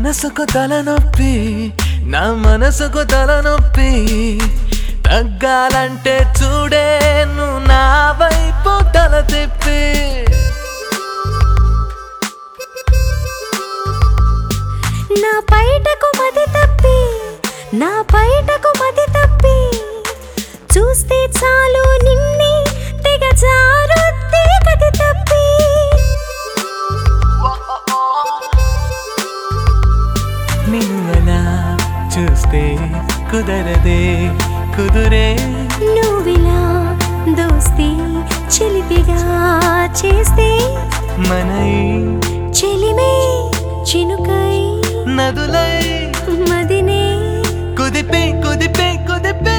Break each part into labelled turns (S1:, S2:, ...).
S1: మనసుకు తలనొప్పి నా మనసుకు తలనొప్పి తగ్గాలంటే చూడే నువ్వు నా వైపు తల తిప్పి
S2: నా బయటకు మది తప్పి నా బయటకు మది తప్పి చూస్తే చాలు నిన్నే తెగ జారుద్ది గది తప్పి
S1: నిన్నులా చూస్తే కుదరదే కుదురే
S2: నువ్విలా దోస్తి చిలిపిగా చేస్తే
S1: మనై
S2: చెలిమే చినుకై
S1: నదులై
S2: మదినే
S1: కుదిపే కుదిపే కుదిపే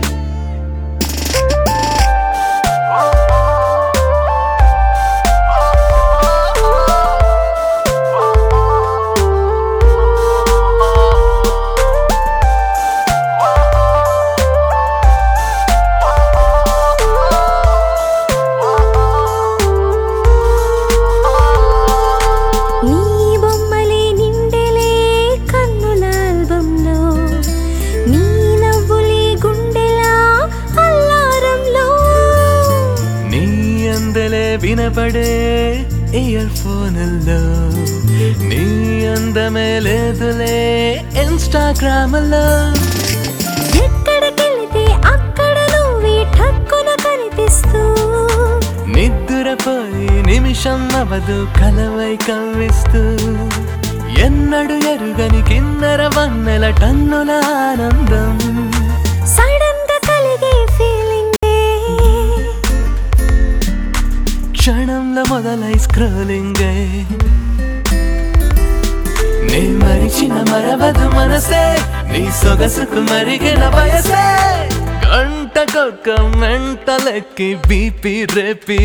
S1: వినపడే ఇయర్ ఫోన్లో నీ అందమే లేదులే ఇన్స్టాగ్రామ్లో
S2: ఎక్కడికెళితే అక్కడ నువ్వే ఠక్కున కనిపిస్తూ
S1: నిద్రపోయి నిమిషం అవదు కలవై కవ్విస్తూ ఎన్నడు ఎరుగని కిన్నెర వన్నెల టన్నుల ఆనందం
S2: సడన్ గా కలిగే ఫీలింగ్
S1: క్షణంలో మొదలై స్క్రోలింగ్ నీ మరిచిన మరవదు మనసే నీ సొగసుకు మరిగిన వయసే గంటకొక్క మెంటలెక్కి బీపీ రేపి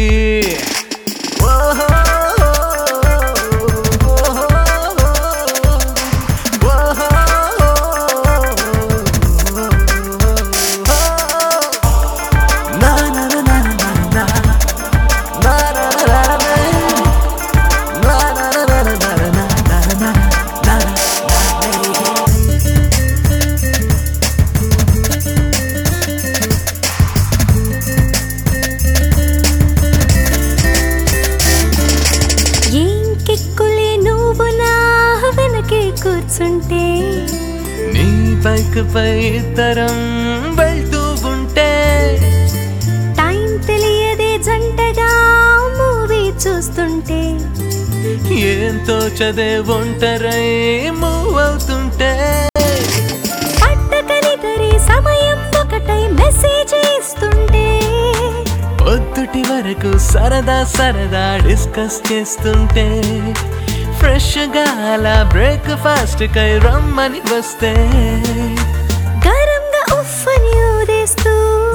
S2: కూర్చుంటే
S1: నీ బైక్ పై ఇద్దరం వెళ్తూ ఉంటే
S2: టైం తెలియదే జంటగా మూవీ చూస్తుంటే
S1: ఏంతో చదే ఒంటరై మూవ్ అవుతుంటే
S2: పట్టకనిదరి సమయం ఒకటై మెసేజ్ ఇస్తుంటే
S1: పొద్దుటి వరకు సరదా సరదా డిస్కస్ చేస్తుంటే ఫ్రెష్ గా అలా బ్రేక్ఫాస్ట్ కై రమ్మని వస్తే
S2: గరంగా ఉఫ్ఫని ఊదేస్తూ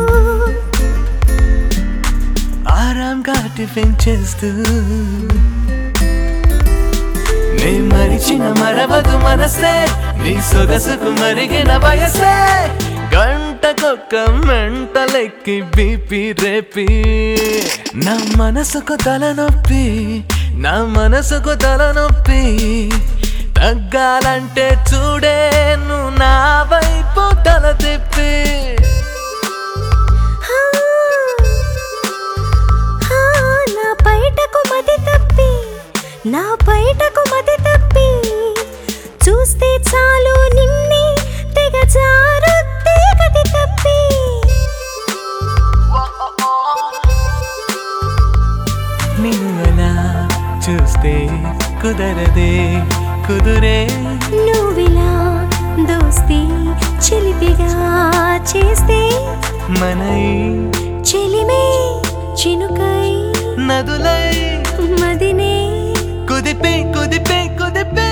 S1: ఆరాంగా టిఫిన్ చేస్తూ నీ మరిచిన మరవదు మనసే నీ సొగసుకు మరిగిన వయసే గంటకొక్క మెంటలెక్కి బీపీ రేపి నా మనసుకు తలనొప్పి నా మనసుకు తలనొప్పి తగ్గాలంటే చూడే నువ్వు నా వైపు తల తిప్పి
S2: నా బయటకు మది తప్పి నా బయటకు మది తప్పి చూస్తే చాలు నిన్నే తెగ జారుద్ది గది తప్పి
S1: నిన్నులా చూస్తే కుదరదే కుదురే
S2: నువ్విలా దోస్తి చిలిపిగా చేస్తే
S1: మనై
S2: చెలిమే చినుకై
S1: నదులై
S2: మదినే
S1: కుదిపే కుదిపే కుదిపే